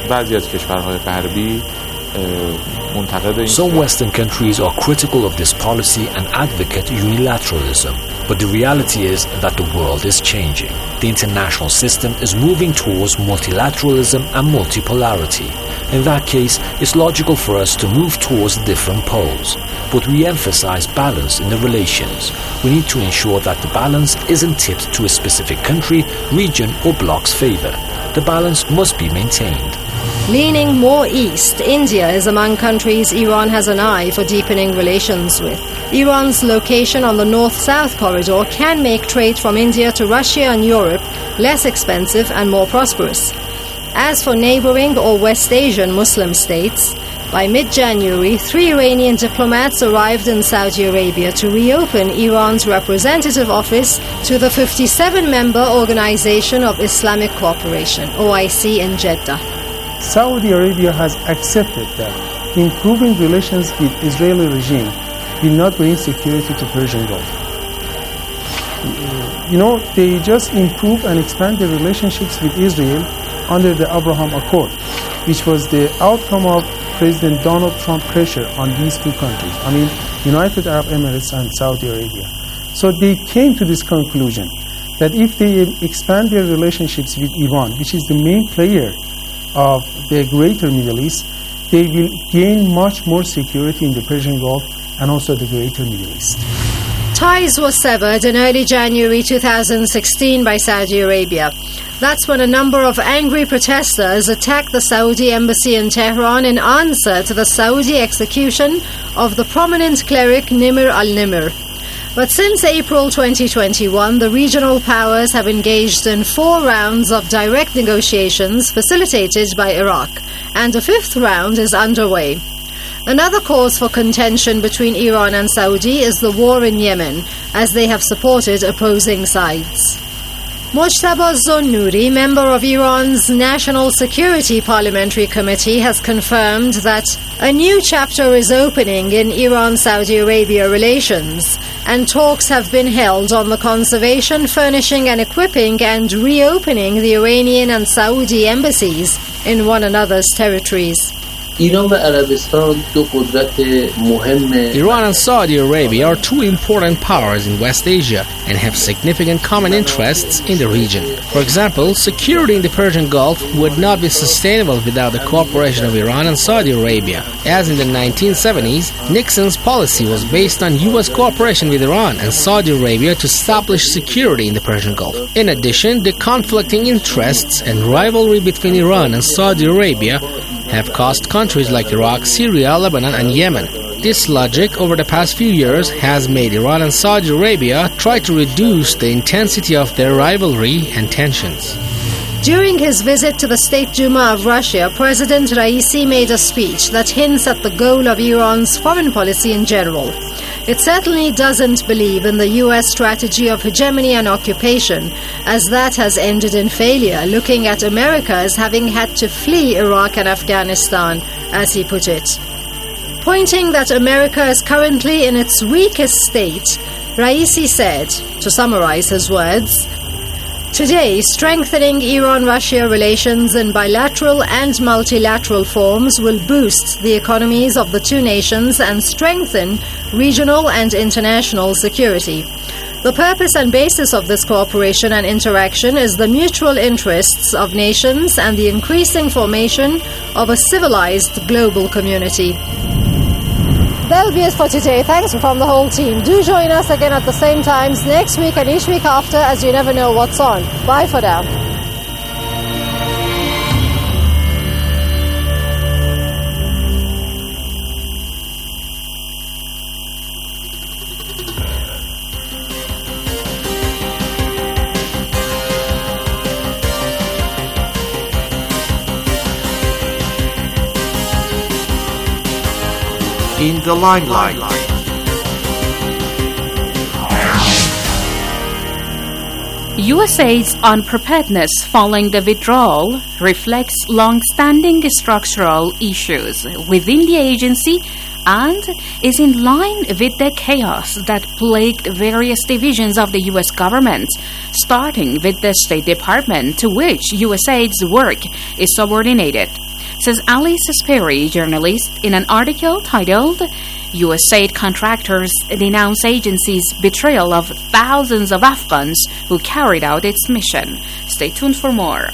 P: Some Western countries are critical of this policy and advocate unilateralism, but the reality is that the world is changing. The international system is moving towards multilateralism and multipolarity. In that case, it's logical for us to move towards different poles, but we emphasize balance in the relations. We need to ensure that the balance isn't tipped to a specific country, region or bloc's favor. The balance must be maintained.
O: Leaning more east, India is among countries Iran has an eye for deepening relations with. Iran's location on the north-south corridor can make trade from India to Russia and Europe less expensive and more prosperous. As for neighboring or West Asian Muslim states, by mid-January, three Iranian diplomats arrived in Saudi Arabia to reopen Iran's representative office to the fifty-seven member Organization of Islamic Cooperation, O I C, in Jeddah.
Q: Saudi Arabia has accepted that improving relations with Israeli regime will not bring security to Persian Gulf. You know, they just improve and expand their relationships with Israel under the Abraham Accord, which was the outcome of President Donald Trump pressure on these two countries, I mean, United Arab Emirates and Saudi Arabia. So they came to this conclusion that if they expand their relationships with Iran, which is the main player of the greater Middle East, they will gain much more security in the Persian Gulf and also the greater Middle East.
O: Ties were severed in early January two thousand sixteen by Saudi Arabia. That's when a number of angry protesters attacked the Saudi embassy in Tehran in answer to the Saudi execution of the prominent cleric Nimr al-Nimr. But since April twenty twenty-one, the regional powers have engaged in four rounds of direct negotiations facilitated by Iraq, and a fifth round is underway. Another cause for contention between Iran and Saudi is the war in Yemen, as they have supported opposing sides. Mojtaba Zonnouri, member of Iran's National Security Parliamentary Committee, has confirmed that a new chapter is opening in Iran-Saudi Arabia relations, and talks have been held on the conservation, furnishing and equipping and reopening the Iranian and Saudi embassies in one another's territories.
T: ایران و عربستان دو قدرت مهم
S: Iran and Saudi Arabia are two important powers in West Asia and have significant common interests in the region. For example, security in the Persian Gulf would not be sustainable without the cooperation of Iran and Saudi Arabia. As in the nineteen seventies, Nixon's policy was based on U S cooperation with Iran and Saudi Arabia to establish security in the Persian Gulf. In addition, the conflicting interests and rivalry between Iran and Saudi Arabia have cost countries like Iraq, Syria, Lebanon, and Yemen This logic over the past few years has made Iran and Saudi Arabia try to reduce the intensity of their rivalry and tensions.
O: During his visit to the State Duma of Russia, President Raisi made a speech that hints at the goal of Iran's foreign policy in general. It certainly doesn't believe in the U S strategy of hegemony and occupation, as that has ended in failure, looking at America as having had to flee Iraq and Afghanistan, as he put it. Pointing that America is currently in its weakest state, Raisi said, to summarize his words, "Today, strengthening Iran-Russia relations in bilateral and multilateral forms will boost the economies of the two nations and strengthen regional and international security. The purpose and basis of this cooperation and interaction is the mutual interests of nations and the increasing formation of a civilized global community." That'll be it for today. Thanks from the whole team. Do join us again at the same times next week and each week after, as you never know what's on. Bye for now.
U: In the limelight.
N: U S aid on preparedness following the withdrawal reflects long-standing structural issues within the agency and is in line with the chaos that plagued various divisions of the U S government, starting with the State Department, to which U S aid's work is subordinated, says Alice Sperry, journalist, in an article titled U S aid Contractors Denounce Agency's Betrayal of Thousands of Afghans Who Carried Out Its Mission. Stay tuned for more.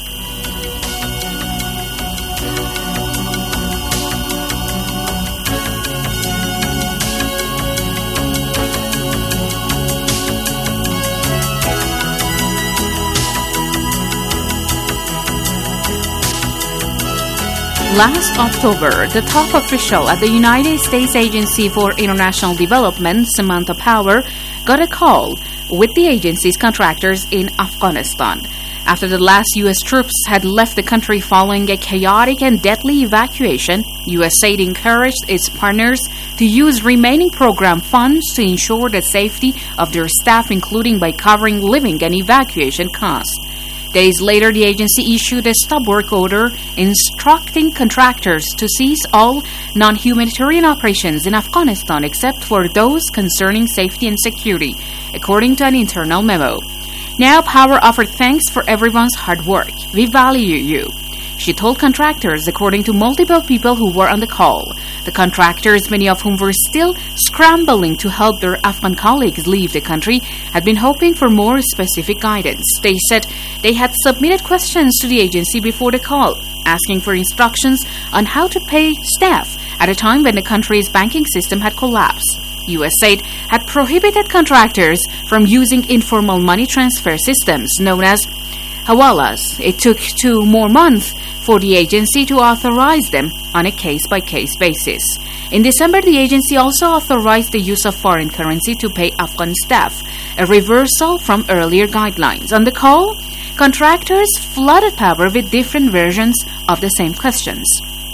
N: Last October, the top official at the United States Agency for International Development, Samantha Power, got a call with the agency's contractors in Afghanistan. After the last U S troops had left the country following a chaotic and deadly evacuation, U S aid encouraged its partners to use remaining program funds to ensure the safety of their staff, including by covering living and evacuation costs. Days later, the agency issued a stop work order instructing contractors to cease all non-humanitarian operations in Afghanistan except for those concerning safety and security, according to an internal memo. Now, Power offered thanks for everyone's hard work. We value you, she told contractors, according to multiple people who were on the call. The contractors, many of whom were still scrambling to help their Afghan colleagues leave the country, had been hoping for more specific guidance. They said they had submitted questions to the agency before the call, asking for instructions on how to pay staff at a time when the country's banking system had collapsed. U S aid had prohibited contractors from using informal money transfer systems known as hawalas. It took two more months for the agency to authorize them on a case-by-case basis. In December, the agency also authorized the use of foreign currency to pay Afghan staff, a reversal from earlier guidelines. On the call, contractors flooded Power with different versions of the same questions.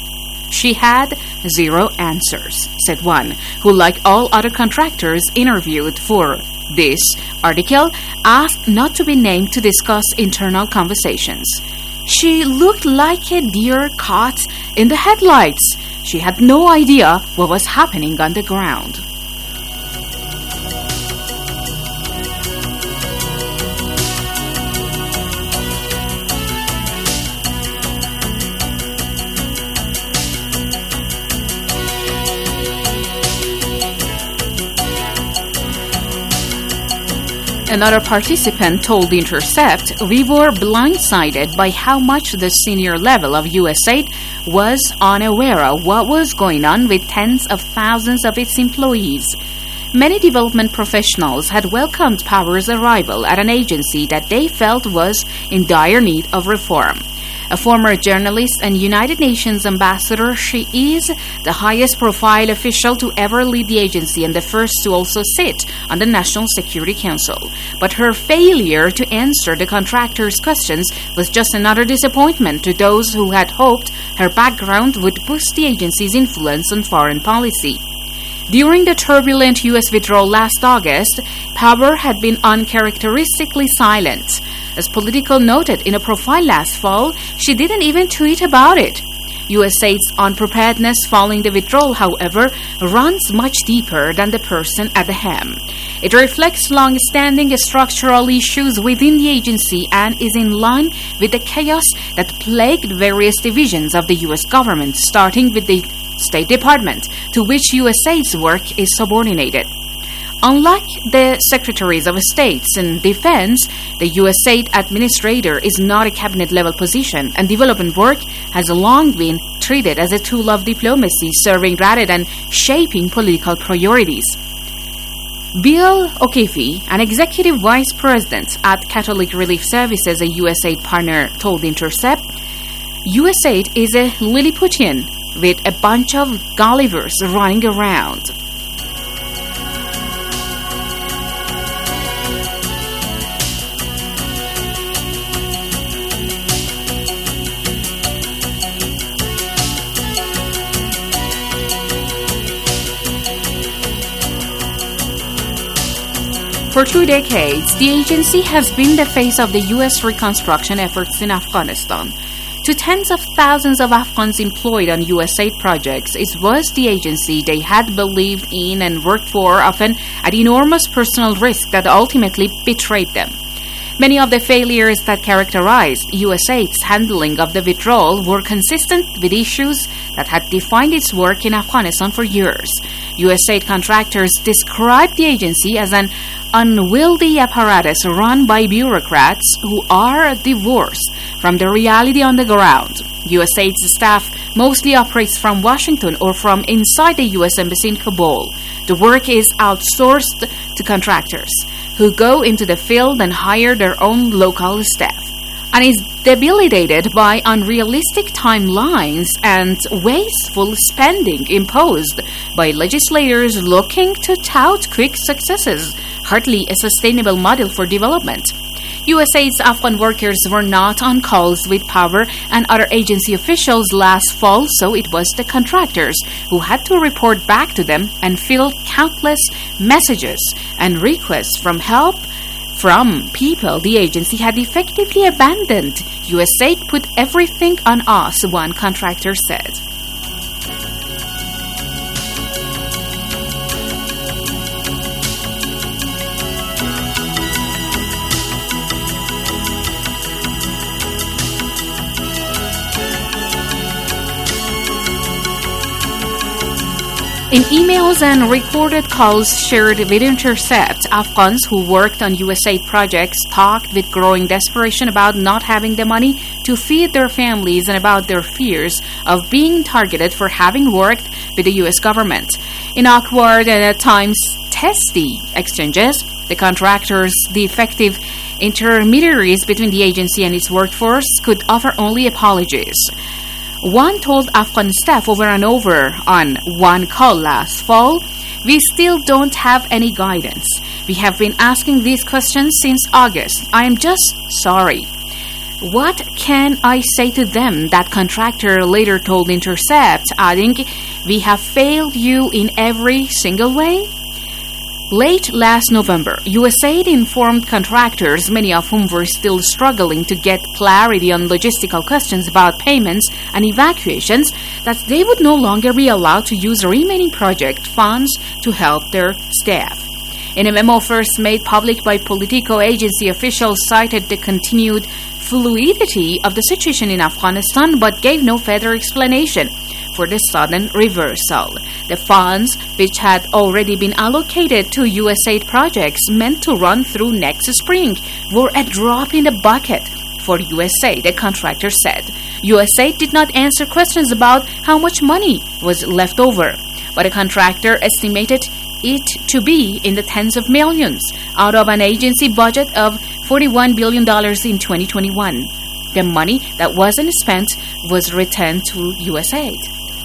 N: She had zero answers, said one, who, like all other contractors interviewed for this article, asked not to be named to discuss internal conversations. She looked like a deer caught in the headlights. She had no idea what was happening on the ground. Another participant told The Intercept, "We were blindsided by how much the senior level of U S aid was unaware of what was going on with tens of thousands of its employees." Many development professionals had welcomed Power's arrival at an agency that they felt was in dire need of reform. A former journalist and United Nations ambassador, she is the highest profile official to ever lead the agency and the first to also sit on the National Security Council. But her failure to answer the contractors' questions was just another disappointment to those who had hoped her background would boost the agency's influence on foreign policy. During the turbulent U S withdrawal last August, Power had been uncharacteristically silent. As Politico noted in a profile last fall, she didn't even tweet about it. U S aid's unpreparedness following the withdrawal, however, runs much deeper than the person at the helm. It reflects long-standing structural issues within the agency and is in line with the chaos that plagued various divisions of the U S government, starting with the State Department, to which U S aid's work is subordinated. Unlike the Secretaries of States and Defense, the U S aid administrator is not a cabinet-level position, and development work has long been treated as a tool of diplomacy, serving rather than shaping political priorities. Bill O'Keefe, an executive vice president at Catholic Relief Services, a U S aid partner, told Intercept, U S aid is a Lilliputian with a bunch of Gullivers running around. For two decades, the agency has been the face of the U S reconstruction efforts in Afghanistan. To tens of thousands of Afghans employed on U S aid projects, it was the agency they had believed in and worked for, often at enormous personal risk, that ultimately betrayed them. Many of the failures that characterized U S aid's handling of the withdrawal were consistent with issues that had defined its work in Afghanistan for years. U S aid contractors described the agency as an unwieldy apparatus run by bureaucrats who are divorced from the reality on the ground. U S aid's staff mostly operates from Washington or from inside the U S Embassy in Kabul. The work is outsourced to contractors who go into the field and hire their own local staff, and is debilitated by unrealistic timelines and wasteful spending imposed by legislators looking to tout quick successes, hardly a sustainable model for development. U S aid's Afghan workers were not on calls with Power and other agency officials last fall, so it was the contractors who had to report back to them and field countless messages and requests from help from people the agency had effectively abandoned. U S aid put everything on us, one contractor said. In emails and recorded calls shared with Intercept, Afghans who worked on U S aid projects talked with growing desperation about not having the money to feed their families and about their fears of being targeted for having worked with the U S government. In awkward and at times testy exchanges, the contractors, the effective intermediaries between the agency and its workforce, could offer only apologies. One told Afghan staff over and over on one call last fall, "We still don't have any guidance. We have been asking these questions since August. I am just sorry." "What can I say to them?" that contractor later told Intercept, adding, "We have failed you in every single way." Late last November, U S aid informed contractors, many of whom were still struggling to get clarity on logistical questions about payments and evacuations, that they would no longer be allowed to use remaining project funds to help their staff. In a memo first made public by Politico, agency officials cited the continued fluidity of the situation in Afghanistan but gave no further explanation for the sudden reversal. The funds, which had already been allocated to U S aid projects meant to run through next spring, were a drop in the bucket for U S aid, the contractor said. U S aid did not answer questions about how much money was left over, but a contractor estimated it to be in the tens of millions out of an agency budget of forty-one billion dollars in twenty twenty-one. The money that wasn't spent was returned to U S aid.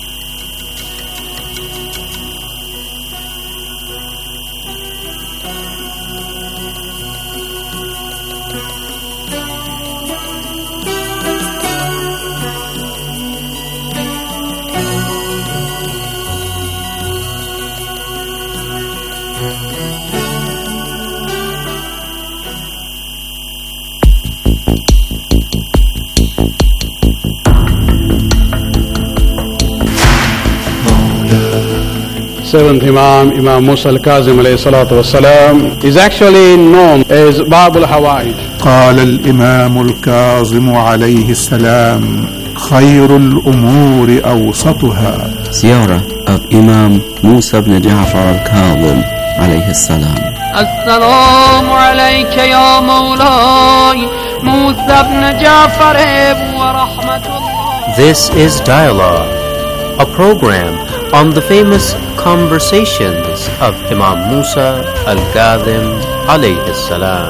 U: Seventh Imam, Imam Musa al-Kazim alayhi salatu wassalam, is actually known as Bab al-Hawaij.
V: قال الإمام الكاظم عليه السلام خير الأمور أوسطها.
W: Ziyarah of Imam Musa ibn Ja'far al-Kazim alayhi salam.
I: السلام عليك يا مولاي موسى بن جعفر ورحمة الله.
X: This is Dialogue, a program on the famous conversations of Imam Musa al-Kazim alayhi salam.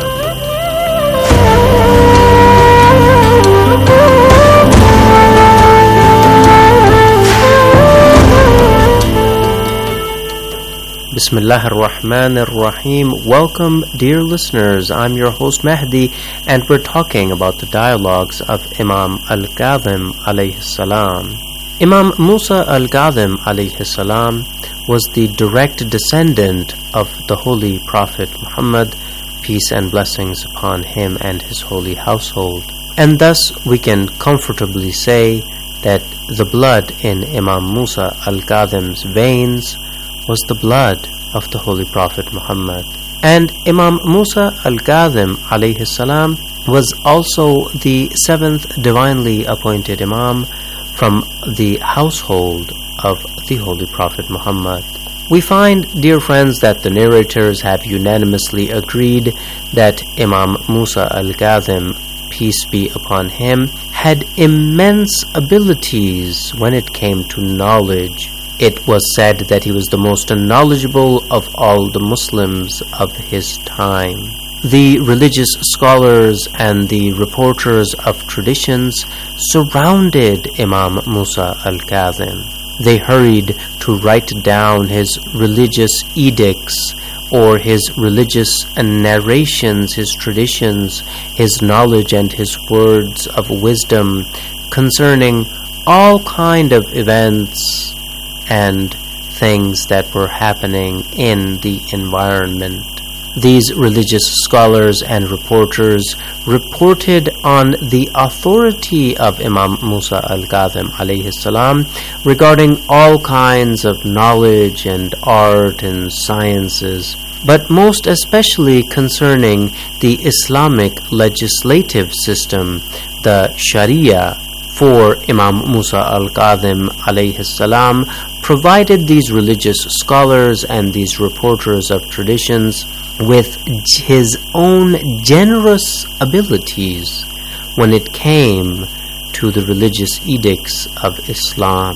X: Bismillah ar-Rahman ar-Rahim. Welcome, dear listeners. I'm your host Mahdi, and we're talking about the dialogues of Imam al-Kazim alayhi salam. Imam Musa al-Kazim alayhi salam was the direct descendant of the Holy Prophet Muhammad, peace and blessings upon him and his holy household. And thus we can comfortably say that the blood in Imam Musa al-Kazim's veins was the blood of the Holy Prophet Muhammad. And Imam Musa al-Kazim alayhi salam was also the seventh divinely appointed Imam from the household of the Holy Prophet Muhammad. We find, dear friends, that the narrators have unanimously agreed that Imam Musa al-Kazim, peace be upon him, had immense abilities when it came to knowledge. It was said that he was the most knowledgeable of all the Muslims of his time. The religious scholars and the reporters of traditions surrounded Imam Musa al-Kazim. They hurried to write down his religious edicts or his religious narrations, his traditions, his knowledge and his words of wisdom concerning all kind of events and things that were happening in the environment. These religious scholars and reporters reported on the authority of Imam Musa al-Kazim alayhi salam regarding all kinds of knowledge and art and sciences, but most especially concerning the Islamic legislative system, the Sharia. For Imam Musa al-Kazim alayhi salam provided these religious scholars and these reporters of traditions with his own generous abilities when it came to the religious edicts of Islam.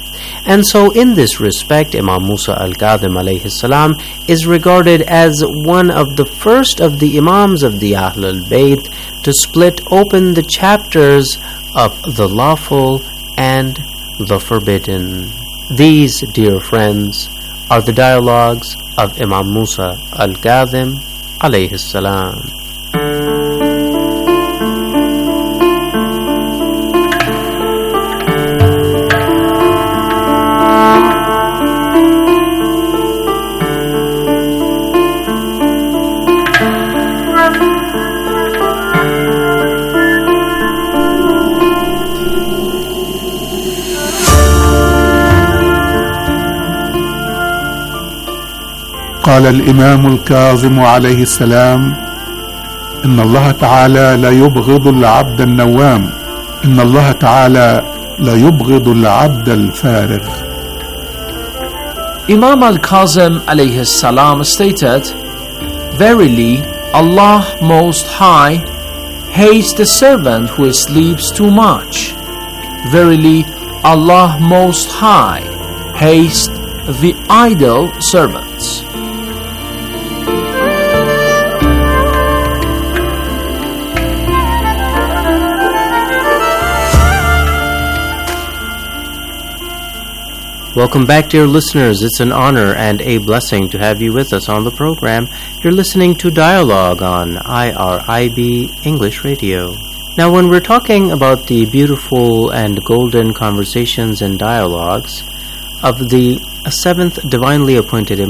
X: And so in this respect, Imam Musa al-Kazim alayhi salam is regarded as one of the first of the Imams of the Ahlul Bayt to split open the chapters of the lawful and the forbidden. These, dear friends, are the dialogues of Imam Musa al-Kazim alayhi salam.
V: قال الإمام الكاظم عليه السلام إن الله تعالى لا يبغض العبد النوام إن الله تعالى لا يبغض العبد الفارغ.
Y: Imam al-Kazim alayhi salam stated, "Verily, Allah Most High hates the servant who sleeps too much. Verily, Allah Most High hates the idle servants."
X: Welcome back, dear listeners. It's an honor and a blessing to have you with us on the program. You're listening to Dialogue on I R I B English Radio. Now, when we're talking about the beautiful and golden conversations and dialogues of the seventh divinely appointed Imam